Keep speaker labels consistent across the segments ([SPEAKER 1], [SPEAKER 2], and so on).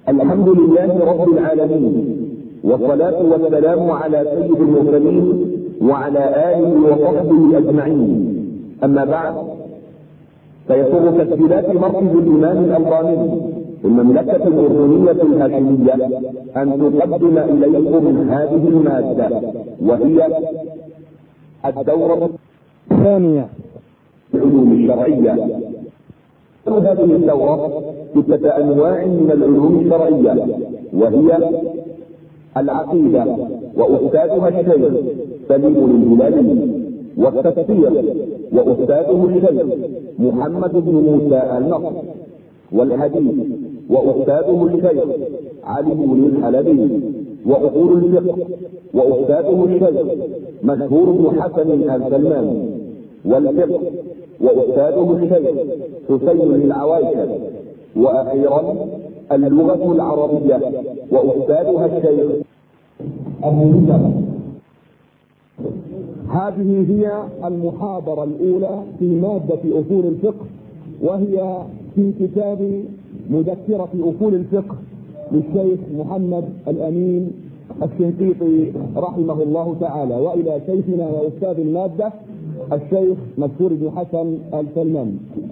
[SPEAKER 1] الحمد لله رب العالمين، والصلاة والسلام على سيد المرسلين وعلى آله وصحبه أجمعين. أما بعد، فيسر تسجيلات مركز الإمام الألباني في المملكة الأردنية الهاشمية أن تقدم إليكم هذه المادة، وهي الدورة
[SPEAKER 2] الثانية
[SPEAKER 1] في العلوم الشرعية. هذه الدورة 6 أنواع من العلوم الشرعية، وهي العقيدة وأستاذها الشيخ سليم الهلالي، والتفسير وأستاذه الشيخ محمد بن موسى النصر، والحديث وأستاذه الشيخ علي بن الحلبي، وأصول الفقه وأستاذه الشيخ مشهور بن حسن السلمان، والفقه وأستاذه الشيخ حسين العوايشة، وأخيرا اللغة العربية وأستاذها الشيخ أبو بكر.
[SPEAKER 2] هذه هي المحاضرة الأولى في مادة أصول الفقه، وهي في كتاب مذكرة أصول الفقه للشيخ محمد الأمين الشنقيطي رحمه الله تعالى، وإلى شيخنا وأستاذ المادة الشيخ مشهور بن حسن السلمان.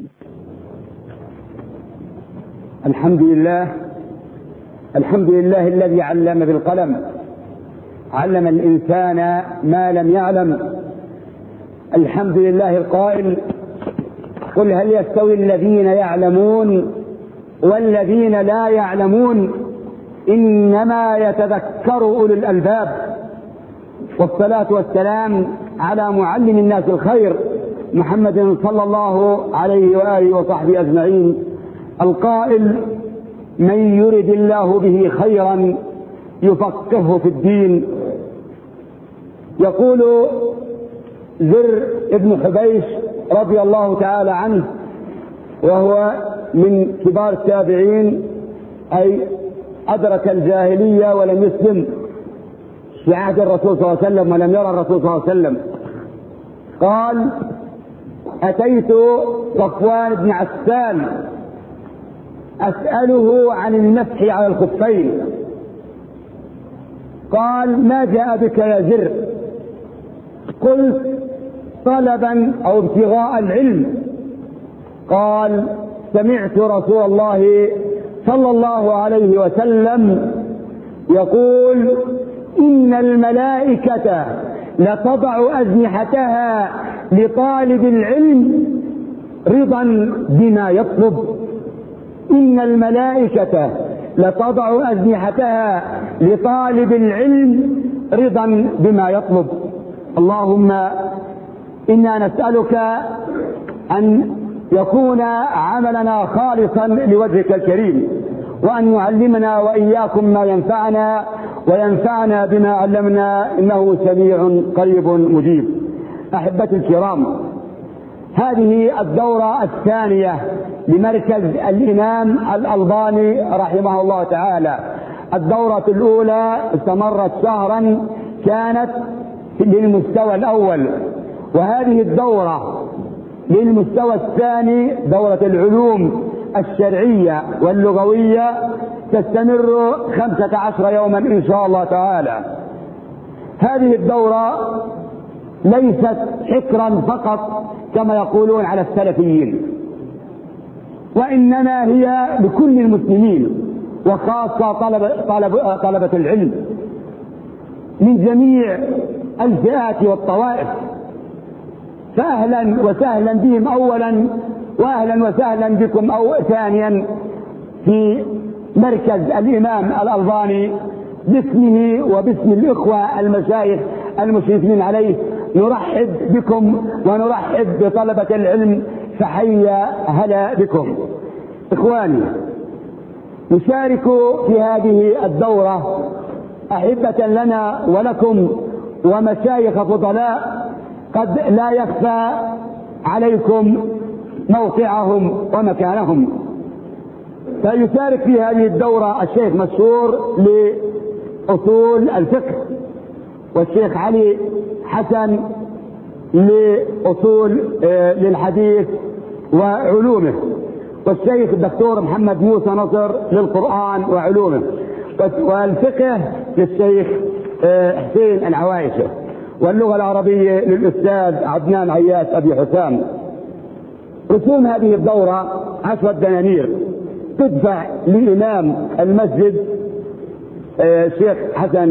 [SPEAKER 3] الحمد لله الذي علم بالقلم، علم الإنسان ما لم يعلم. الحمد لله القائل: قل هل يستوي الذين يعلمون والذين لا يعلمون، إنما يتذكر أولو الألباب. والصلاة والسلام على معلم الناس الخير محمد صلى الله عليه وآله وصحبه أجمعين، القائل: من يرد الله به خيرا يفقهه في الدين. يقول زر ابن حبيش رضي الله تعالى عنه، وهو من كبار التابعين، أي أدرك الجاهلية ولم يسلم في عهد الرسول صلى الله عليه وسلم ولم يرى الرسول صلى الله عليه وسلم، قال: أتيت صفوان بن عسال أسأله عن المسح على الخفين، قال: ما جاء بك يا زر؟ قلت: طلبا أو ابتغاء العلم. قال: سمعت رسول الله صلى الله عليه وسلم يقول: إن الملائكة لتضع أجنحتها لطالب العلم رضا بما يطلب. إن الملائكة لتضع أجنحتها لطالب العلم رضا بما يطلب. اللهم إنا نسألك أن يكون عملنا خالصا لوجهك الكريم، وأن يعلمنا وإياكم ما ينفعنا وينفعنا بما علمنا، إنه سميع قريب مجيب. أحبتي الكرام، هذه الدورة الثانية لمركز الإمام الألباني رحمه الله تعالى. الدورة الأولى استمرت شهرا، كانت للمستوى الأول، وهذه الدورة للمستوى الثاني، دورة العلوم الشرعية واللغوية، تستمر 15 يوما إن شاء الله تعالى. هذه الدورة ليست حكرا فقط كما يقولون على السلفيين، وإنما هي لكل المسلمين، وخاصة طلبة العلم من جميع الفئات والطوائف. فأهلا وسهلا بهم أولا، وأهلا وسهلا بكم ثانيا في مركز الإمام الألباني، باسمه وباسم الإخوة المشايخ المشرفين عليه. نرحب بكم ونرحب بطلبة العلم، فحيا هلا بكم. إخواني، نشارك في هذه الدورة أحبة لنا ولكم ومشايخ فضلاء قد لا يخفى عليكم موقعهم ومكانهم. فيشارك في هذه الدورة الشيخ مشهور لأصول الفقه، والشيخ علي حسن لأصول للحديث وعلومه، والشيخ الدكتور محمد موسى نصر للقرآن وعلومه، والفقه للشيخ حسين العوايشة، واللغة العربية للأستاذ عدنان عياش أبي حسام. رسوم هذه الدورة 10 دنانير تدفع لإمام المسجد الشيخ حسن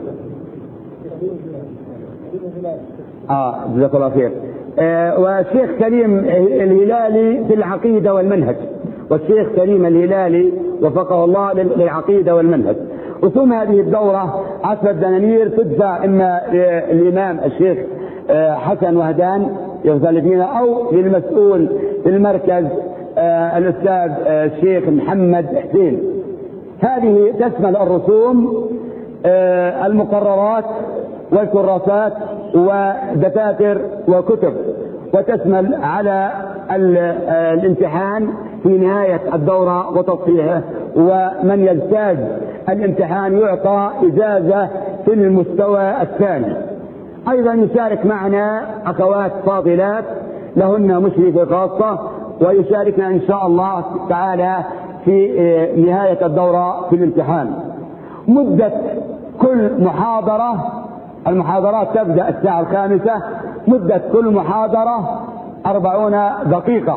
[SPEAKER 3] جزاك الله خير، والشيخ كريم الهلالي في العقيدة والمنهج، والشيخ كريم الهلالي وفقه الله للعقيدة والمنهج. رسوم هذه الدورة 10 دنانير تدفع إما للإمام الشيخ حسن وهدان يغفر فينا، أو للمسؤول في المركز الأستاذ الشيخ محمد حسين. هذه تشمل الرسوم المقررات والكراسات ودفاتر وكتب، وتشمل على الامتحان في نهاية الدورة وتصحيحه، ومن يجتاز الامتحان يعطى إجازة في المستوى الثاني. أيضا يشارك معنا أخوات فاضلات لهن مشرفة خاصة، ويشاركنا إن شاء الله تعالى في نهاية الدورة في الامتحان. مدة كل محاضرة، المحاضرات تبدأ الساعة 5، مدة كل محاضرة 40 دقيقة.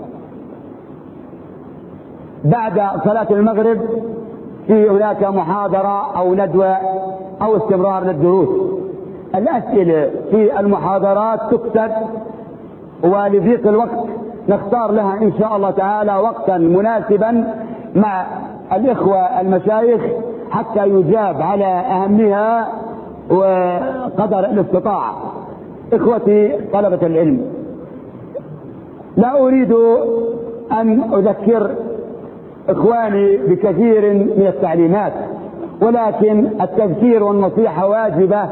[SPEAKER 3] بعد صلاة المغرب في هناك محاضرة أو ندوة أو استمرار للدروس. الأسئلة في المحاضرات تكتب، ولضيق الوقت نختار لها إن شاء الله تعالى وقتا مناسبا مع الإخوة المشايخ حتى يجاب على أهمها وقدر الاستطاعة. إخوتي طلبة العلم، لا أريد أن أذكر إخواني بكثير من التعليمات، ولكن التذكير والنصيحة واجبة،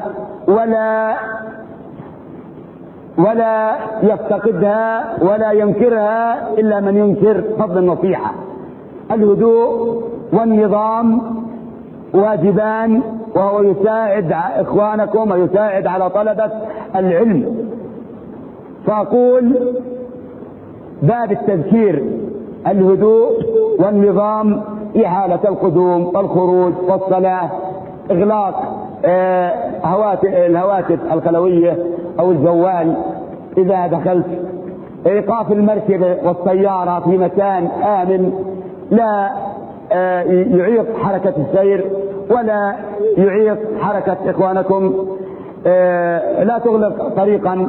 [SPEAKER 3] ولا يفتقدها ولا ينكرها إلا من ينكر فضل النصيحة. الهدوء والنظام واجبان، وهو يساعد إخوانكم ويساعد على طلبة العلم. فأقول باب التذكير الهدوء والنظام، إحالة القدوم والخروج والصلاة، إغلاق الهواتف الخلوية أو الجوال إذا دخلت، إيقاف المركبة والسيارة في مكان آمن لا يعيق حركة السير ولا يعيق حركة إخوانكم، لا تغلق طريقا،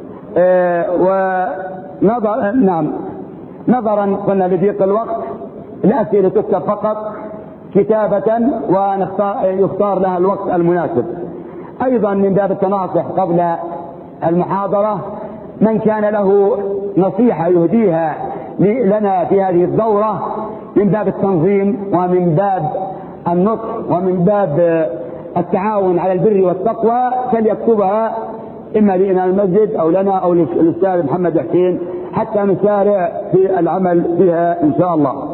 [SPEAKER 3] نظرا قلنا لضيق الوقت الأسئلة تكتب فقط كتابة ويختار لها الوقت المناسب. أيضا من باب التناصح قبل المحاضرة، من كان له نصيحة يهديها لنا في هذه الدورة من باب التنظيم ومن باب النطق ومن باب التعاون على البر والتقوى، فليكتبها إما لإمام المسجد أو لنا أو للأستاذ محمد حسين حتى نسارع في العمل بها إن شاء الله.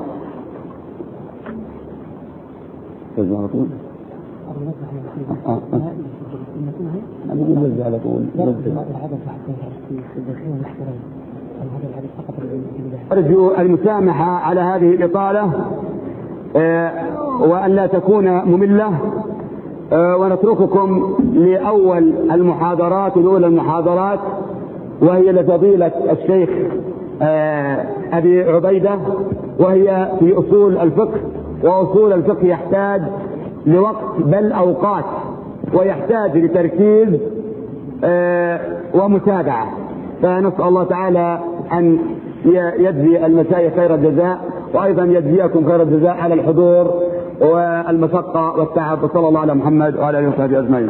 [SPEAKER 3] أرجو المسامحة على هذه الإطالة وأن لا تكون مملة، ونترككم لأول المحاضرات الأولى المحاضرات، وهي لفضيلة الشيخ أبي عبيدة، وهي في أصول الفقه. وأصول الفقه يحتاج لوقت بل أوقات، ويحتاج لتركيز ومتابعة. فنسأل الله تعالى أن يجزي المشايخ خير الجزاء، وأيضا يجزيكم خير الجزاء على الحضور والمشقة والتعب. وصلى الله على محمد وعلى آله وصحبه أجمعين.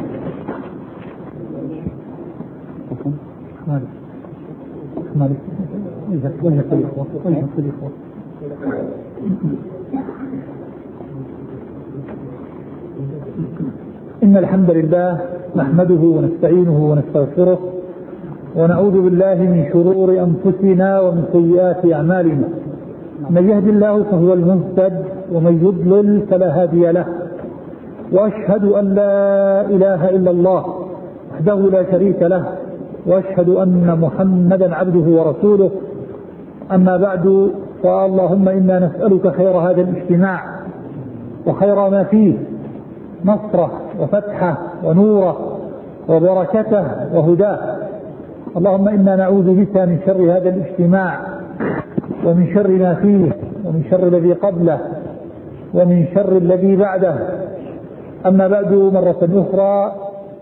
[SPEAKER 4] إن الحمد لله نحمده ونستعينه ونستغفره، ونعوذ بالله من شرور أنفسنا ومن سيئات أعمالنا. من يهد الله فهو المهتد، ومن يضلل فلا هادي له. وأشهد أن لا إله إلا الله وحده لا شريك له، وأشهد أن محمدا عبده ورسوله. أما بعد، اللهم إنا نسألك خير هذا الاجتماع وخير ما فيه، نصره وفتحه ونوره وبركته وهداه. اللهم إنا نعوذ بك من شر هذا الاجتماع ومن شر ما فيه ومن شر الذي قبله ومن شر الذي بعده. أما بعد، مرة أخرى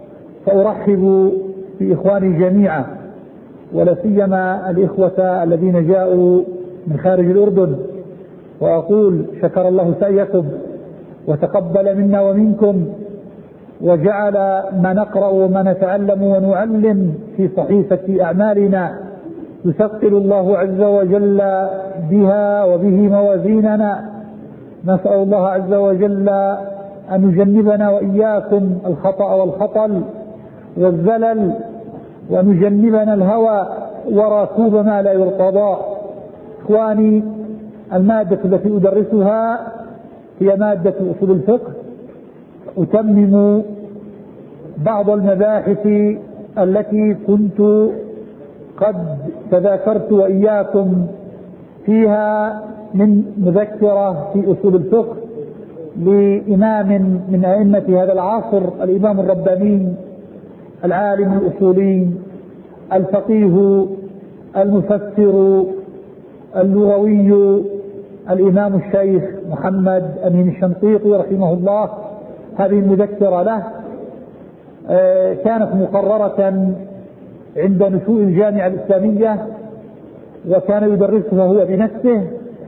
[SPEAKER 4] فأرحب بإخواني جميعا، ولا سيما الإخوة الذين جاءوا من خارج الأردن، وأقول شكر الله سعيكم وتقبل منا ومنكم، وجعل ما نقرأ وما نتعلم ونعلم في صحيفة أعمالنا يثقل الله عز وجل بها وبه موازيننا. نسأل الله عز وجل أن يجنبنا وإياكم الخطأ والخطل والزلل، وأن يجنبنا الهوى وركوب ما لا يرتضى. إخواني، المادة التي أدرسها هي مادة أصول الفقه. أتمم بعض المباحث التي كنت قد تذاكرت وإياكم فيها من مذكرة في أصول الفقه لإمام من أئمة هذا العصر، الإمام الرباني العالم الأصولي الفقيه المفسر اللغوي الإمام الشيخ محمد أمين الشنقيطي رحمه الله. هذه المذكرة له كانت مقررة عند نشوء الجامعة الإسلامية، وكان يدرسها هو بنفسه،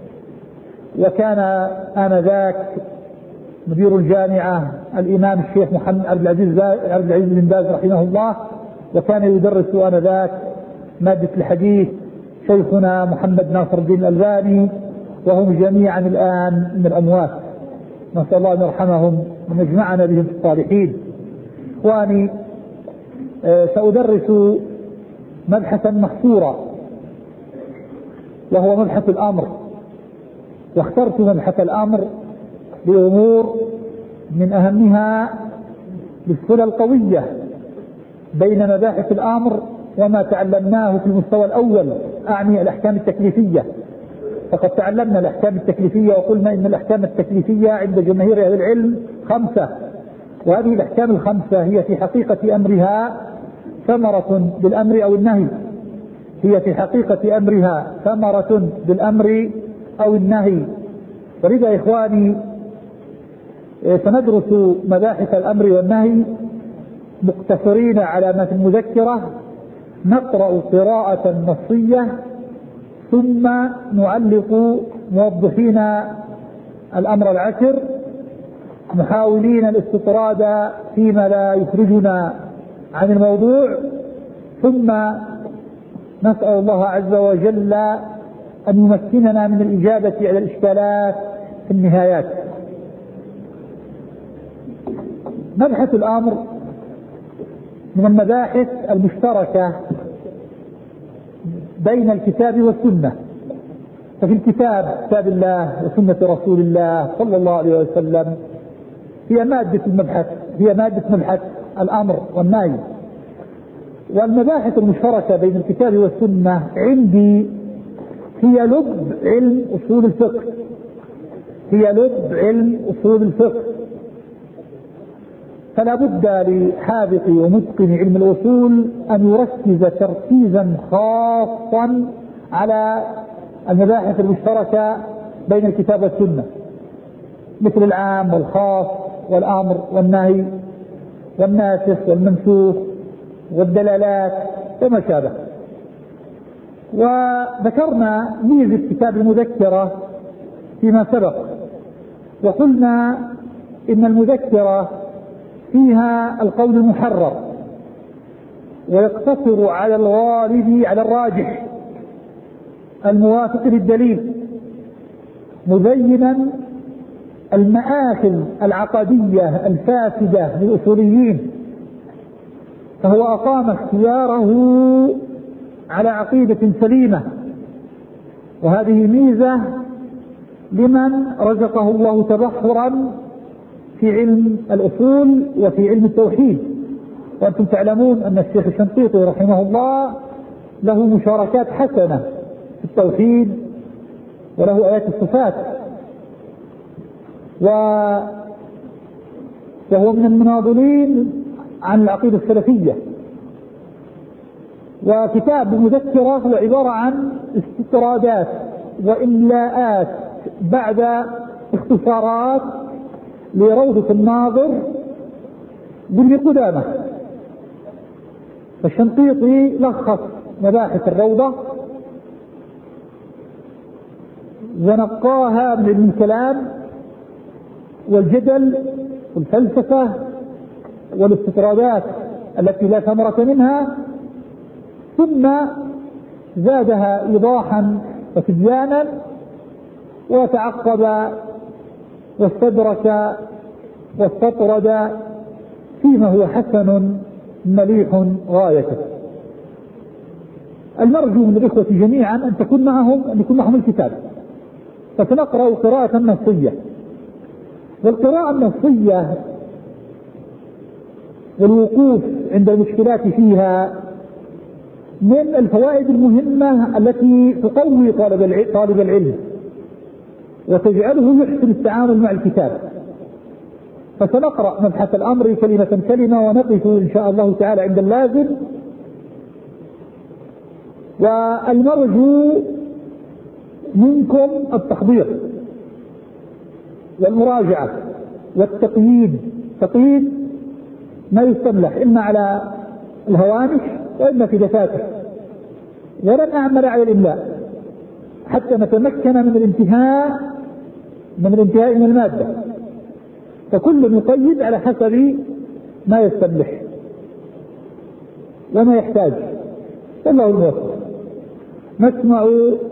[SPEAKER 4] وكان آنذاك مدير الجامعة الإمام الشيخ محمد عبد العزيز بن باز رحمه الله، وكان يدرس آنذاك مادة الحديث شيخنا محمد ناصر الدين الألباني، وهم جميعا الآن من الأموات، نسأل الله أن يرحمهم وأن يجمعنا بهم في الصالحين. إخواني، سأدرس مبحثا محصورا وهو مبحث الأمر، واخترت مبحث الأمر لأمور من أهمها بالصلة القوية بين مباحث الأمر وما تعلمناه في المستوى الأول، أعني الأحكام التكليفية. فقد تعلمنا الأحكام التكليفية وقلنا إن الأحكام التكليفية عند جماهير أهل العلم 5، وهذه الأحكام ال5 هي في حقيقة أمرها ثمرة بالأمر أو النهي، هي في حقيقة أمرها ثمرة بالأمر أو النهي. ولذا إخواني سندرس مباحث الأمر والنهي مقتصرين على ما في المذكرة، نقرأ قراءة نصية ثم نعلق موضحين الأمر العشر، محاولين الاستطراد فيما لا يخرجنا عن الموضوع، ثم نسأل الله عز وجل أن يمكننا من الإجابة على الإشكالات في النهايات. مبحث الأمر من المباحث المشتركة بين الكتاب والسنة. ففي الكتاب كتاب الله وسنة رسول الله صلى الله عليه وسلم هي مادة مبحث الأمر والنهي. والمباحث المشتركة بين الكتاب والسنة عندي هي لب علم أصول الفقه، فلا بد لحاذق ومتقن علم الأصول أن يركز تركيزا خاصا على المباحث المشتركة بين الكتاب والسنة، مثل العام والخاص والأمر والنهي والناسخ والمنسوخ والدلالات وما شابه. وذكرنا ميزة كتاب المذكرة فيما سبق، وقلنا إن المذكرة فيها القول المحرر ويقتصر على الغالب على الراجح الموافق للدليل، مبينا المآخذ العقدية الفاسدة للأصوليين، فهو أقام اختياره على عقيدة سليمة، وهذه ميزة لمن رزقه الله تبحرا في علم الأصول وفي علم التوحيد. وأنتم تعلمون أن الشيخ الشنقيطي رحمه الله له مشاركات حسنة في التوحيد وله آيات الصفات، وهو من المناضلين عن العقيدة السلفية. وكتاب مذكرة هو عبارة عن استطرادات وإملاءات بعد اختصارات لروضة الناظر بن قدامة. فالشنقيطي لخص مباحث الروضة ونقاها من الكلام والجدل والفلسفة والاستطرادات التي لا ثمرة منها، ثم زادها إيضاحا وتبيانا، وتعقب واستدرك واستطرد فيما هو حسن مليح غايته. المرجو من الإخوة جميعا أن يكون معهم الكتاب، فسنقرأ قراءة نصية. والقراءة النصية والوقوف عند المشكلات فيها من الفوائد المهمة التي تقوي طالب العلم وتجعله يحسن التعامل مع الكتاب. فسنقرأ مبحث الأمر كلمة كلمة، ونقف إن شاء الله تعالى عند اللازم. والمرجو منكم التحضير والمراجعة والتقييد، تقييد ما يستملح إما على الهوامش وإما في دفاتر، ولن أعمل على الإملاء حتى نتمكن من الانتهاء من المادة، فكل يقيد على حسب ما يستملح وما يحتاج. والله الموفق. نسمع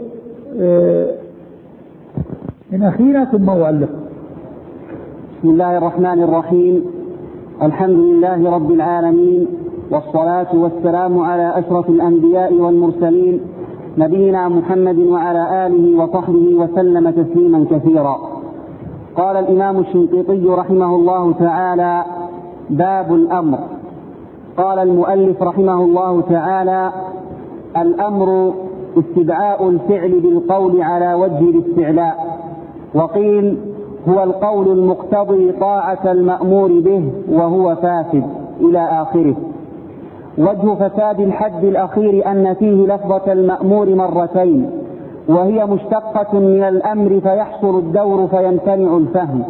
[SPEAKER 4] من أخينا ثم أعلق.
[SPEAKER 5] بسم الله الرحمن الرحيم. الحمد لله رب العالمين، والصلاة والسلام على أشرف الأنبياء والمرسلين، نبينا محمد وعلى آله وصحبه وسلم تسليما كثيرا. قال الإمام الشنقيطي رحمه الله تعالى: باب الأمر. قال المؤلف رحمه الله تعالى: الأمر استدعاء الفعل بالقول على وجه الاستعلاء، وقيل هو القول المقتضي طاعة المأمور به وهو فاسد، إلى آخره. وجه فساد الحد الأخير أن فيه لفظة المأمور مرتين، وهي مشتقة من الأمر فيحصل الدور فيمتنع الفهم.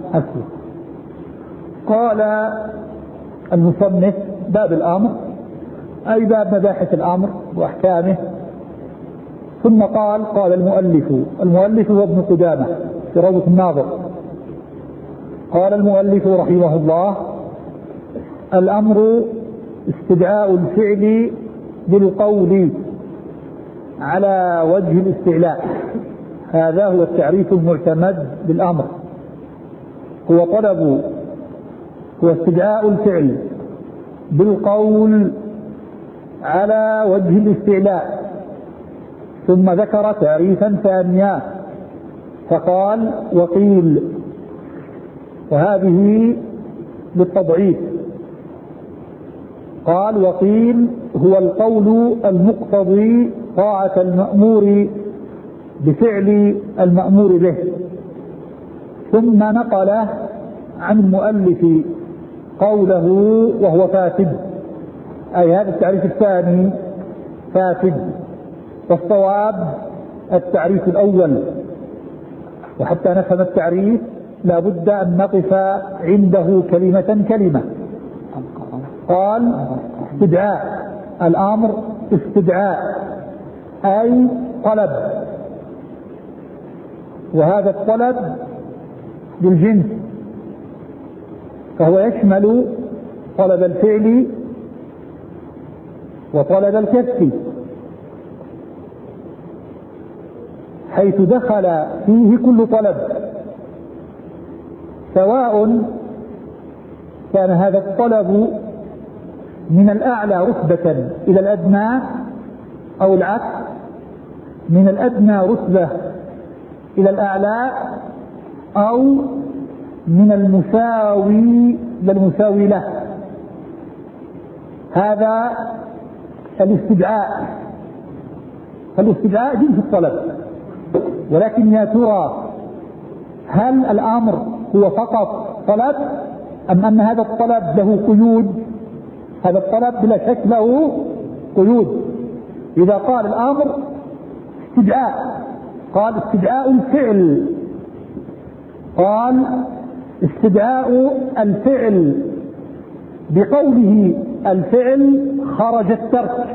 [SPEAKER 4] قال المصنف: باب الأمر، أي باب مباحث الأمر وأحكامه. ثم قال المؤلف هو ابن قدامة في روضة الناظر. قال المؤلف رحمه الله: الأمر استدعاء الفعل بالقول على وجه الاستعلاء. هذا هو التعريف المعتمد بالأمر، هو استدعاء الفعل بالقول على وجه الاستعلاء. ثم ذكر تعريفا ثانيا فقال: وقيل، وهذه للتضعيف. قال: وقيل هو القول المقتضي طاعة المأمور بفعل المأمور به. ثم نقل عن المؤلف قوله وهو فاسد، أي هذا التعريف الثاني فاسد، والصواب التعريف الأول. وحتى نفهم التعريف لا بد أن نقف عنده كلمة كلمة. قال: استدعاء الأمر، استدعاء أي طلب، وهذا الطلب بالجنس، فهو يشمل طلب الفعل وطلب الكسب، حيث دخل فيه كل طلب، سواء كان هذا الطلب من الأعلى رتبة إلى الأدنى، أو العكس، من الأدنى رتبة إلى الأعلى، أو من المساوي للمساوي له. هذا الاستدعاء. فالاستدعاء جنس الطلب، ولكن يا ترى هل الأمر هو فقط طلب أم أن هذا الطلب له قيود؟ هذا الطلب بلا شك له قيود. إذا قال الأمر استدعاء، قال استدعاء الفعل، قال استدعاء الفعل بقوله الفعل خرج الترك.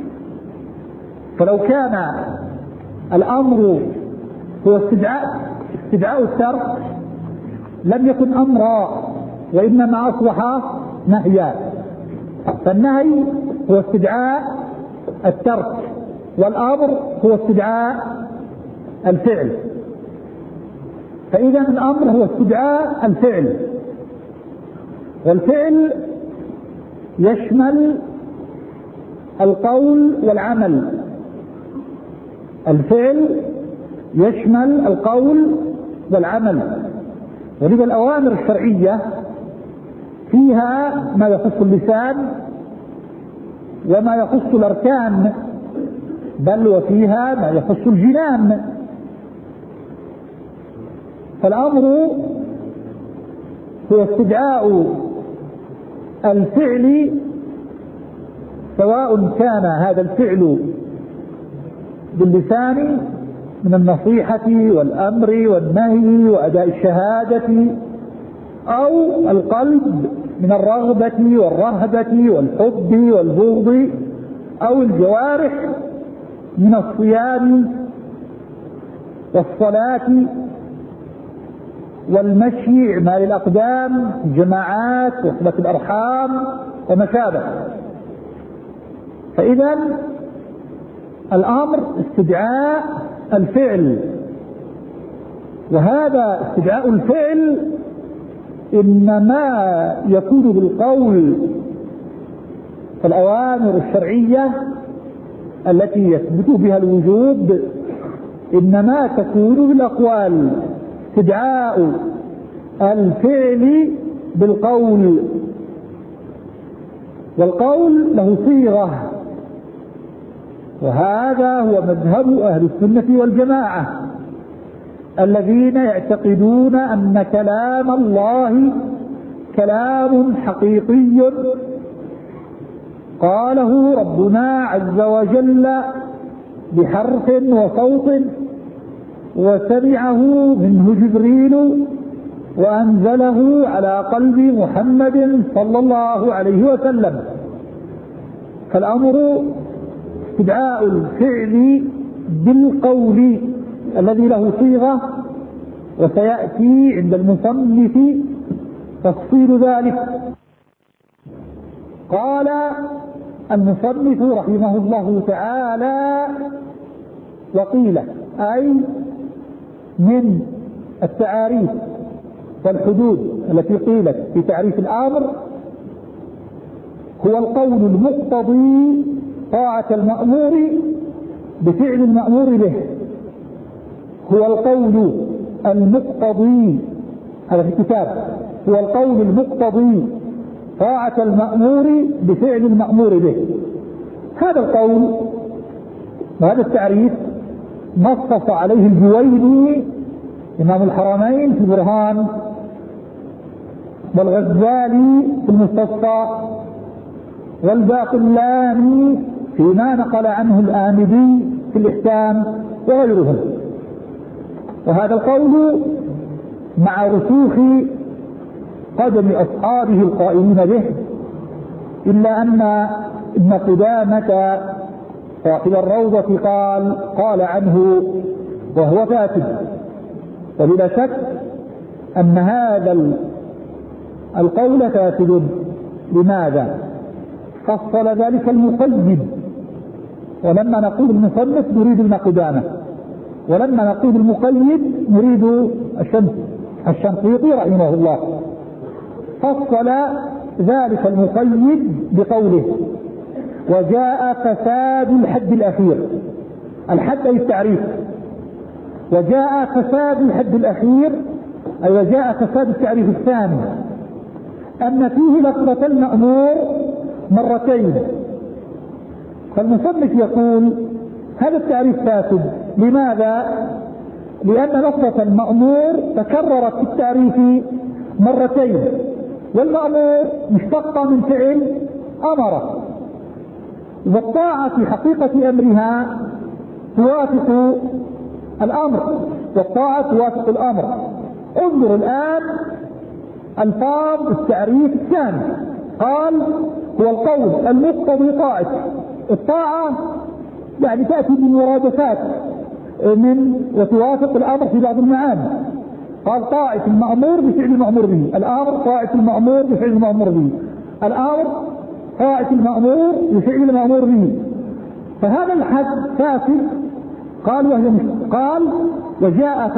[SPEAKER 4] فلو كان الأمر هو استدعاء الترك لم يكن أمرا وإنما أصبح نهيا. فالنهي هو استدعاء الترك والأمر هو استدعاء الفعل. فإذا الأمر هو استدعاء الفعل، والفعل يشمل القول والعمل. الفعل يشمل القول والعمل، ولذا الأوامر الشرعية فيها ما يخص اللسان وما يخص الأركان، بل وفيها ما يخص الجنان. فالأمر هو استدعاء الفعل، سواء كان هذا الفعل باللسان من النصيحة والأمر والنهي وأداء الشهادة، أو القلب من الرغبة والرهبة والحب والبغض، أو الجوارح من الصيام والصلاة والمشي، إعمال الأقدام، جماعات، وصلة الأرحام وما شابه. فإذا الأمر استدعاء الفعل، وهذا استدعاء الفعل إنما يكون بالقول. فالأوامر الشرعية التي يثبت بها الوجوب إنما تكون بالأقوال، استدعاء الفعل بالقول، والقول له صيغة، وهذا هو مذهب أهل السنة والجماعة الذين يعتقدون أن كلام الله كلام حقيقي قاله ربنا عز وجل بحرف وصوت، وسمعه منه جبريل وأنزله على قلب محمد صلى الله عليه وسلم. فالأمر استدعاء الفعل بالقول الذي له صيغة، وسيأتي عند المصنف تفصيل ذلك. قال المصنف رحمه الله تعالى: وقيل، أي من التعاريف والحدود التي قيلت في تعريف الأمر، هو القول المقتضي طاعة المأمور بفعل المأمور به. هو القول المقتضي، هذا في الكتاب، هو القول المقتضي طاعة المأمور بفعل المأمور به. هذا القول وهذا التعريف نصص عليه الجويني إمام الحرمين في البرهان، والغزالي في المستصفى، والباقلاني فيما نقل عنه الآمدي في الإحكام وغيرهم. وهذا القول مع رسوخ قدم أصحابه القائمين به، إلا أن ابن قدامة صاحب الروضة قال عنه وهو فاسد. وبلا شك أن هذا القول فاسد. لماذا؟ فصل ذلك المقيد، ولما نقول المصنف نريد ابن قدامة، ولما نقول المقيد نريد الشنقيطي رحمه الله. فصل ذلك المقيد بقوله: وجاء فساد الحد الأخير. الحد أي التعريف، وجاء فساد الحد الأخير أي وجاء فساد التعريف الثاني، أن فيه لفظة المأمور مرتين. فالمصنف يقول هذا التعريف فاسد. لماذا؟ لأن لفظة المأمور تكررت في التعريف مرتين، والمأمور مشتقة من فعل أمر، والطاعة في حقيقة أمرها توافق الأمر، والطاعة توافق الأمر. انظر الآن ألفاظ التعريف الثاني، قال هو القول المقتضي طاعة. الطاعة يعني تأتي بالمرادفات من وتوافق الأمر في بعض المعاني. قال طاعة المأمور بفعل المأمور به، الأمر طاعة المأمور بفعل المأمور به، الأمر طاعة المأمور بفعل المأمور به. فهذا الحد فاسد. قال وجاء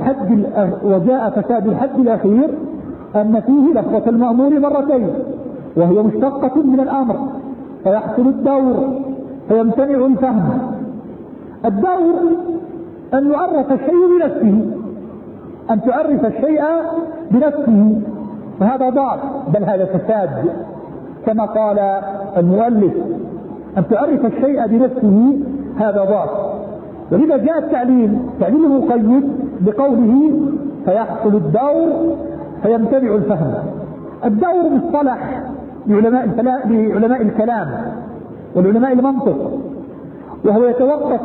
[SPEAKER 4] فساد الحد الأخير أن فيه لفظة المأمور مرتين، وهي مشتقة من الأمر، فيحصل الدور فيمتنع الفهم. الدور أن يعرف الشيء بنفسه، أن تعرف الشيء بنفسه، فهذا ضعف، بل هذا فساد كما قال المؤلف، أن تعرف الشيء بنفسه هذا ضعف. ولذا جاء التعليل مقيد بقوله فيحصل الدور فيمتنع الفهم. الدور مصطلح لعلماء الكلام والعلماء المنطق، وهو يتوقف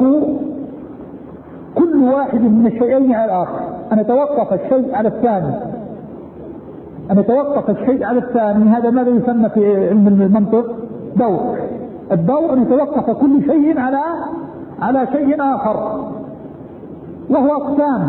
[SPEAKER 4] كل واحد من الشيئين على الآخر، أن يتوقف الشيء على الثاني، أن يتوقف الشيء على الثاني. هذا ماذا يسمى في علم المنطق؟ دور. الدور أن يتوقف كل شيء على شيء آخر، وهو أقسام.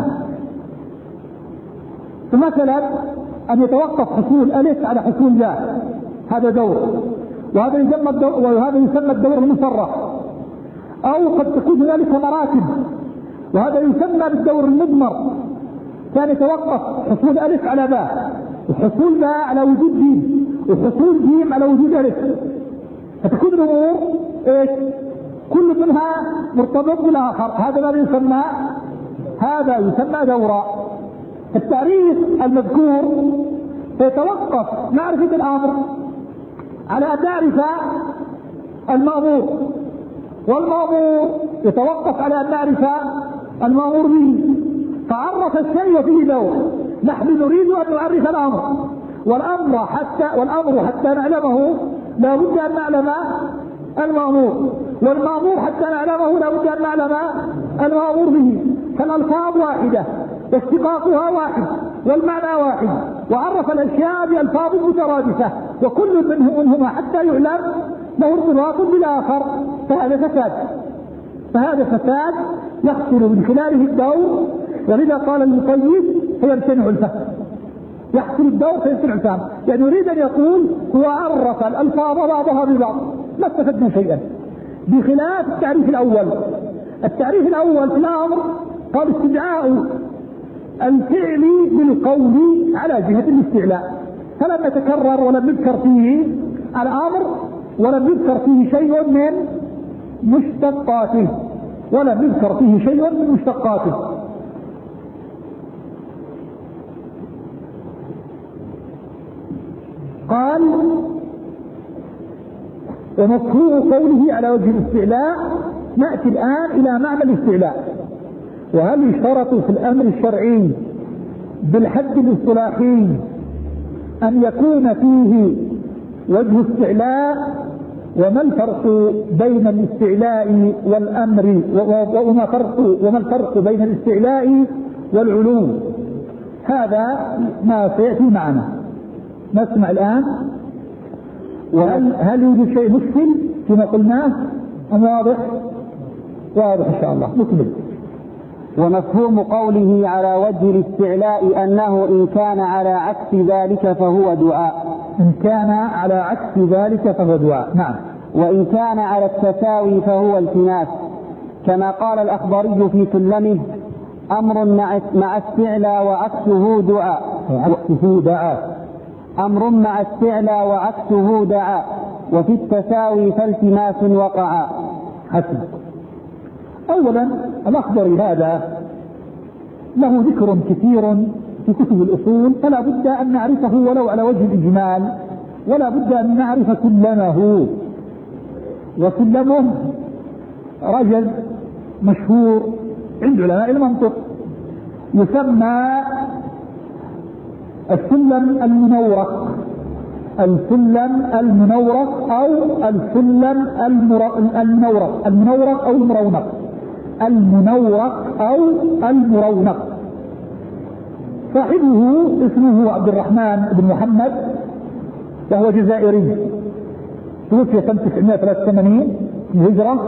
[SPEAKER 4] فمثلا أن يتوقف حصول ألف على حصول لا، هذا دور، وهذا يسمى الدور المصرح. أو قد تكون هنالك مراتب، وهذا يسمى بالدور المضمر، كان يتوقف حصول ألف على باء، وحصول باء على وجود جيم، وحصول جيم على وجود ألف، فتكون الأمور إيش؟ كل منها مرتبط بالآخر. هذا يسمى دورا. التعريف المذكور فيتوقف معرفة الأمر على أن تعرف المأمور، والمأمور يتوقف على أن نعرف المأمور به، فعرف الشيء وفيه دور. نحن نريد أن نعرف الأمر، والأمر حتى نعلمه لا بد أن نعلم المأمور، والمأمور حتى نعلمه لا بد أن نعلم المأمور به. فالألفاظ واحدة واشتقاقها واحد والمعنى واحد، وعرف الأشياء بألفاظ مترادفة، وكل منهما حتى يعلم له ارتباط بالآخر. فهذا فساد يحصل من خلاله الدور. ولذا قال المقيد فيمتنع الفهم. يحصل الدور فيمتنع الفهم، يعني يريد أن يقول هو عرف الألفاظ بعضها ببعض، ما استفدنا شيئا، بخلاف التعريف الأول. التعريف الأول في الأمر قال استدعاء الفعل بالقول على جهة الاستعلاء، فلم يتكرر ولم يذكر فيه الأمر، ولم يذكر فيه شيء من مشتقاته، قال ومفهوم قوله على وجه الاستعلاء. نأتي الآن إلى معنى الاستعلاء، وهل يشترط في الأمر الشرعي بالحد الاصطلاحي أن يكون فيه وجه استعلاء؟ وما الفرق بين الاستعلاء والأمر، وما الفرق بين الاستعلاء والعلو؟ هذا ما سيأتي معنا. نسمع الآن. هل يوجد شيء مشكل فيما قلناه أم واضح؟ واضح إن شاء الله. نكمل.
[SPEAKER 5] ومفهوم قوله على وجه الاستعلاء أنه إن كان على عكس ذلك فهو دعاء.
[SPEAKER 4] إن كان على عكس ذلك فهو دعاء. نعم.
[SPEAKER 5] وإن كان على التساوي فهو التماس، كما قال الأخضري في سلمه أمر مع استعلاء وعكسه دعاء. أمر مع استعلاء وعكسه دعاء، وفي التساوي فالتماس وقعا.
[SPEAKER 4] حسن. أولا الأخضري هذا له ذكر كثير في كتب الأصول، فلا بد أن نعرفه ولو على وجه الإجمال، ولا بد أن نعرف سلمه. وسلمه رجل مشهور عند علماء المنطق، يسمى السلم المنورق، السلم المنورق أو السلم المنورق، المنورق أو المرونق، المنورق أو المرونق. صاحبه اسمه عبد الرحمن بن محمد، وهو جزائري، توفي سنة 983 الهجرة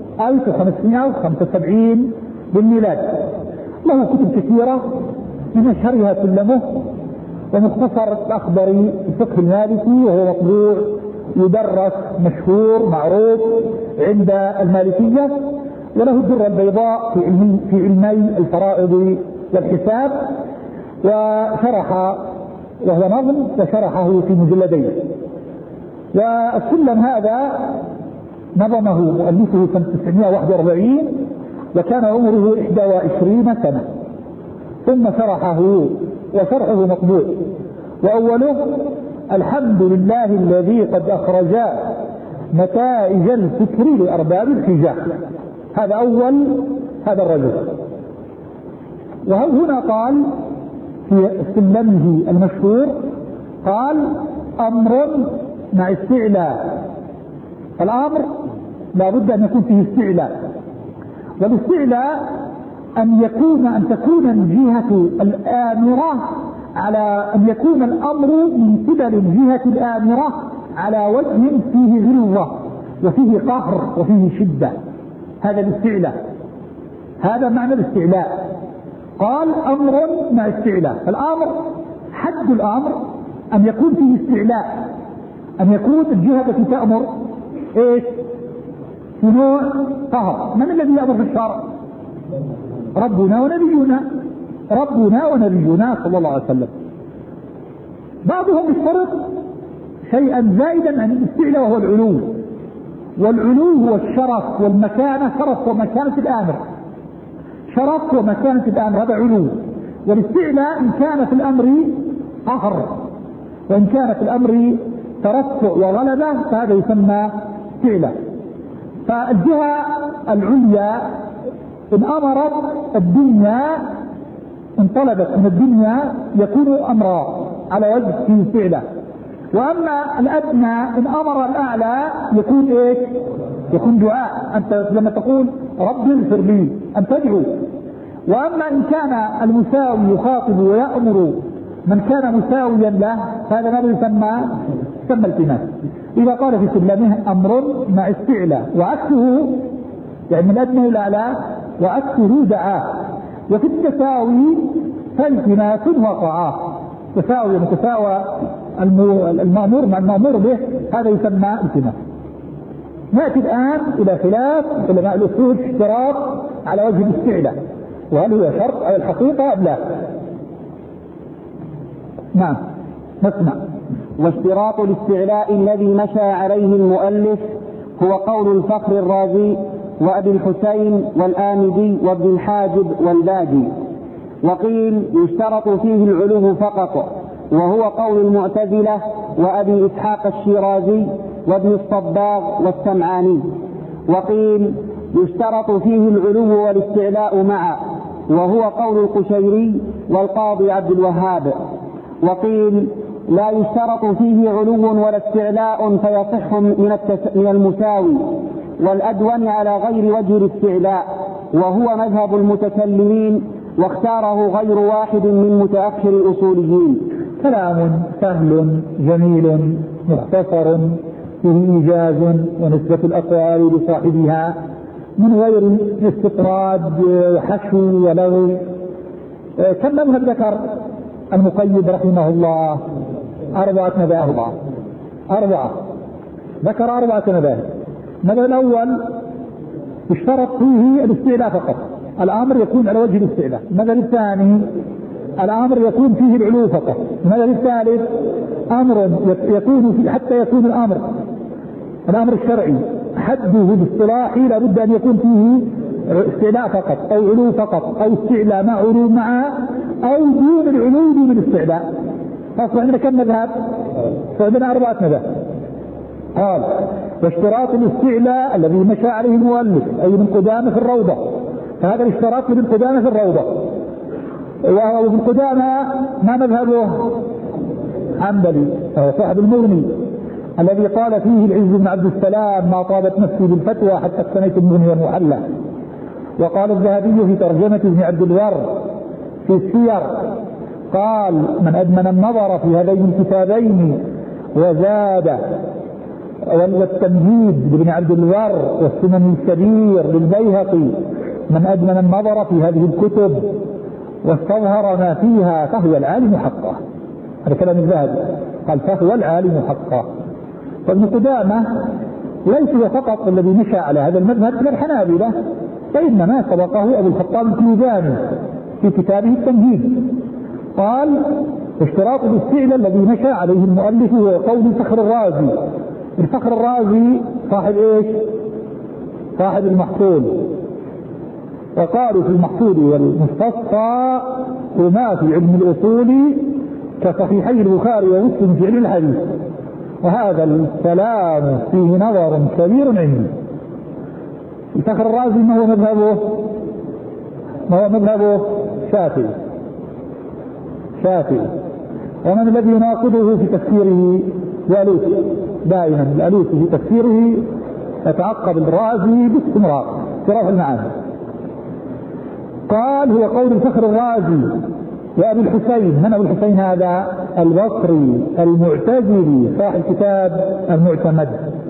[SPEAKER 4] 1575 بالميلاد. له كتب كثيرة، من أشهرها سلمه ومختصر الأخضري في الفقه المالكي، وهو مطبوع يدرس مشهور معروف عند المالكية. وله الدرة البيضاء في علمي الفرائض والحساب، وشرح، وهو نظم وشرحه في مجلدين. والسلم هذا نظمه مؤلفه سنة 941 وكان عمره 21 سنة، ثم شرحه وشرحه مطبوع. وأوله: الحمد لله الذي قد أخرج نتائج الفكر لأرباب الحجة. هذا أول هذا الرجل. وهنا قال في سلمه المشهور، قال: أمر مع استعلاء. الأمر لا بد أن يكون فيه استعلاء، والاستعلاء أن تكون الجهة الآمرة على أن يكون الأمر من قبل الجهة الآمرة على وجه فيه غلظة وفيه قهر وفيه شدة. هذا الاستعلاء، هذا معنى الاستعلاء. قال: أمر مع استعلاء. الأمر حد الأمر أن يكون فيه استعلاء، أن يكون الجهة التي تأمر إيش؟ في نوع قهر. من الذي يأمر في الشرع؟ ربنا ونبينا، ربنا ونبينا صلى الله عليه وسلم. بعضهم يشترط شيئا زائدا عن الاستعلاء وهو العلو، والعلو هو الشرف والمكانة، شرف ومكانة الآمر، شرف ومكانة الآمر، هذا علو. والاستعلاء إن كان في الأمر قهر، وإن كان في الأمر ترفع وغلبة فهذا يسمى استعلاء. فالجهة العليا إن أمرت الدنيا، إن طلبت من الدنيا يكون أمرا على وجه فيه استعلاء. وأما الأدنى إن أمر الأعلى يكون إيش؟ يكون دعاء. أنت لما تقول رب اغفر لي أن تدعو. وأما إن كان المساوي يخاطب ويأمر من كان مساويا له هذا ما يسمى التماس. إذا قال في سلمه أمر مع استعلاء، وعكسه يعني من الأدنى إلى الأعلى، وعكسه دعاء. وفي التساوي فالتماس وقعاه، تساوي متساوى المأمور مع المأمور به، هذا يسمى التماس. نأتي الآن إلى خلاف علماء الأصول اشتراط على وجه الاستعلاء، وهل هو شرط أو الحقيقة أم لا؟ نعم نسمع.
[SPEAKER 5] واشتراط الاستعلاء الذي مشى عليه المؤلف هو قول الفخر الرازي وأبي الحسين والآمدي وابن الحاجب والباجي. وقيل يشترط فيه العلو فقط، وهو قول المعتزلة وأبي إسحاق الشيرازي وابن الصباغ والسمعاني. وقيل يشترط فيه العلو والاستعلاء معا، وهو قول القشيري والقاضي عبد الوهاب. وقيل لا يشترط فيه علو ولا استعلاء فيصح من المساوي والأدون على غير وجه الاستعلاء، وهو مذهب المتكلمين، واختاره غير واحد من متأخر الأصوليين.
[SPEAKER 4] كلام سهل جميل مختصر فيه إيجاز ونسبة الأقوال لصاحبها من غير استطراد وحشو ولغو. كم مذهب ذكر المقيد رحمه الله؟ 4 مذاهب. 4 ذكر 4 مذاهب. المذهب الأول يشترط فيه الاستعلاء فقط، الأمر يكون على وجه الاستعلاء. المذهب الثاني الأمر يكون فيه العلو فقط. المذهب الثالث أمر يكون فيه حتى يكون الأمر الشرعي حده باصطلاحي لابد أن يكون فيه استعلاء فقط أو علو فقط أو استعلاء مع علو معه أو دون العلو دون الاستعلاء. فأصبح عندنا كم مذهب؟ فعندنا 4 مذاهب. قال واشتراط الاستعلاء الذي مشى عليه المؤلف أي من قدامه في الروضة، فهذا الاشتراط من قدامه في الروضة. وابن قدامة ما مذهبه؟ حنبلي، فهو صاحب المغني الذي قال فيه العز بن عبد السلام: ما طابت نفسي بالفتوى حتى اقتنيت المغني والمحلى. وقال الذهبي في ترجمة ابن عبد البر في السير قال: من أدمن النظر في هذين الكتابين وزاد، والتمهيد لابن عبد البر والسنن الكبير للبيهقي، من أدمن النظر في هذه الكتب واستظهر ما فيها فهو العالم حقا. هذا كلام الذهبي، قال فهو العالم حقا. وابن قدامة ليس هو فقط الذي مشى على هذا المذهب من الحنابلة، فإنما سبقه أبو الخطاب الكليباني في كتابه التمهيد، قال: اشتراط الاستعلاء الذي مشى عليه المؤلف هو قول الفخر الرازي. الفخر الرازي صاحب ايش؟ صاحب المحصول. وقالوا في المحصول والمستصفى هما في علم الأصول كصحيحي البخاري ومسلم في علم الحديث، وهذا الكلام فيه نظر كبير عندي. الفخر الرازي ما هو مذهبه؟ ما هو مذهبه؟ شافعي. ومن الذي يناقضه في تفسيره؟ الألوسي. دائما الألوسي في تفسيره يتعقب الرازي باستمرار صراف المعاني. قال: هو قول الفخر الرازي وأبي الحسين. من أبو الحسين هذا؟ البصري المعتزلي صاحب كتاب المعتمد.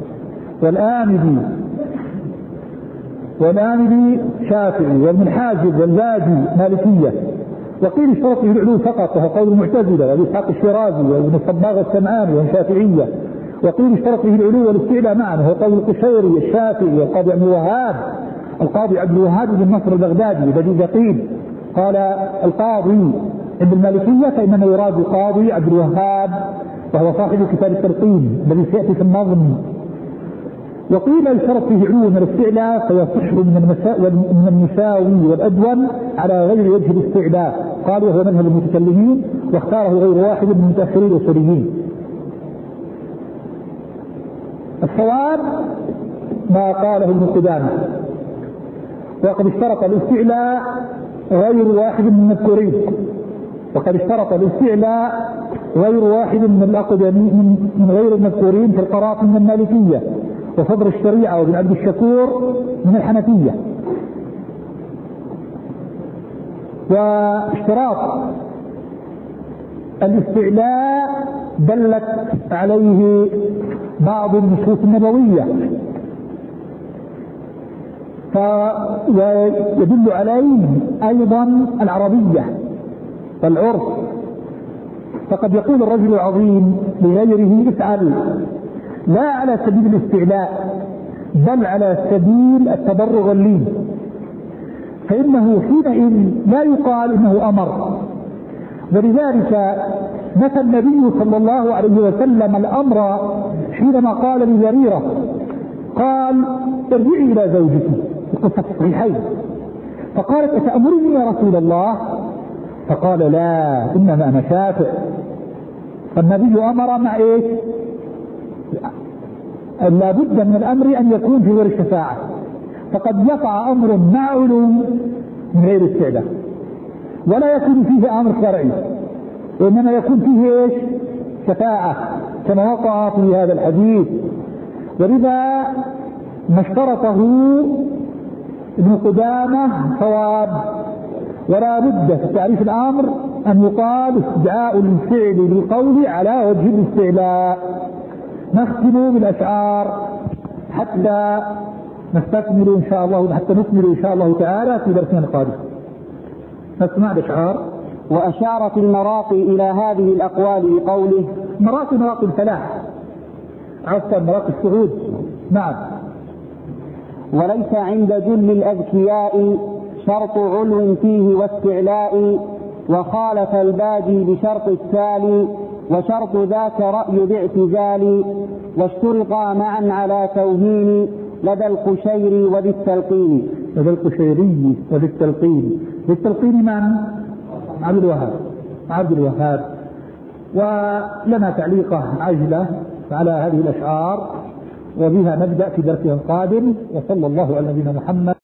[SPEAKER 4] والآمدي شافعي، وابن الحاجب والباجي مالكية. وقيل اشترط فيه العلو فقط وهو قول المعتزلة وابي اسحاق الشيرازي وابن الصباغ السمعاني وهم شافعية. وقيل اشترط فيه العلو والاستعلاء معا وهو قول القشيري الشافعي والقاضي عبد الوهاب. القاضي عبد الوهاب بن نصر البغدادي الذي قيل قال القاضي عند المالكية فإنما يراد قاضي عبد الوهاب وهو صاحب كتاب التلقين الذي سيأتي في النظم. وقيل الشرط فيه علو من الاستعلاء فيصح من المساوي والأدون على غير وجه الاستعلاء. قال: وهو مذهب المتكلمين واختاره غير واحد من متأخري الأصوليين. الصواب ما قاله ابن قدامة، وقد اشترط الاستعلاء غير واحد من المذكورين، وقد اشترط الاستعلاء غير واحد من الأقدمين من غير المذكورين في القراط من المالكية وصدر الشريعة وابن عبد الشكور من الحنفية. واشتراط الاستعلاء دلت عليه بعض النصوص النبوية، ويدل عليه أيضا العربية والعرف. فقد يقول الرجل العظيم لغيره: افعل، لا على سبيل الاستعلاء بل على سبيل التبرغ اللين، فإنه حينئذ لا يقال إنه أمر. ولذلك نفى النبي صلى الله عليه وسلم الأمر حينما قال لجريرة، قال: ارجعي إلى زوجك، في قصة الصحيحين، فقالت: أتأمرني يا رسول الله؟ فقال: لا، إنما أنا شافع. فالنبي أمر مع إيش؟ لا بد من الأمر أن يكون في غير الشفاعة، فقد يقع أمر مع علوم من غير استعلاء ولا يكون فيه أمر شرعي، وإنما يكون فيه إيش؟ شفاعة، كما وقع في هذا الحديث. ولذا ما اشترطه ابن قدامة صواب، ولا بد في تعريف الأمر أن يقال استدعاء الفعل للقول على وجه الاستعلاء. نختم بالأشعار حتى نستكمل إن شاء الله، حتى نكمل إن شاء الله تعالى في درسنا القادم. نسمع الأشعار.
[SPEAKER 5] وأشارت المراقي إلى هذه الأقوال بقوله:
[SPEAKER 4] مراقي الفلاح، عفوا مراقي السعود. نعم.
[SPEAKER 5] وليس عند جل الأذكياء شرط علو فيه واستعلاء، وخالف البادي بشرط التالي، وشرط ذاك رأي باعتزال، واشترطا معا على توهين لدى القشيري وذي التلقين.
[SPEAKER 4] لدى القشيري وذي التلقين. بالتلقين من؟ عبد الوهاب. ولنا تعليقة عجلة على هذه الأشعار، وبها نبدأ في درسنا القادم. وصلى الله على نبينا محمد.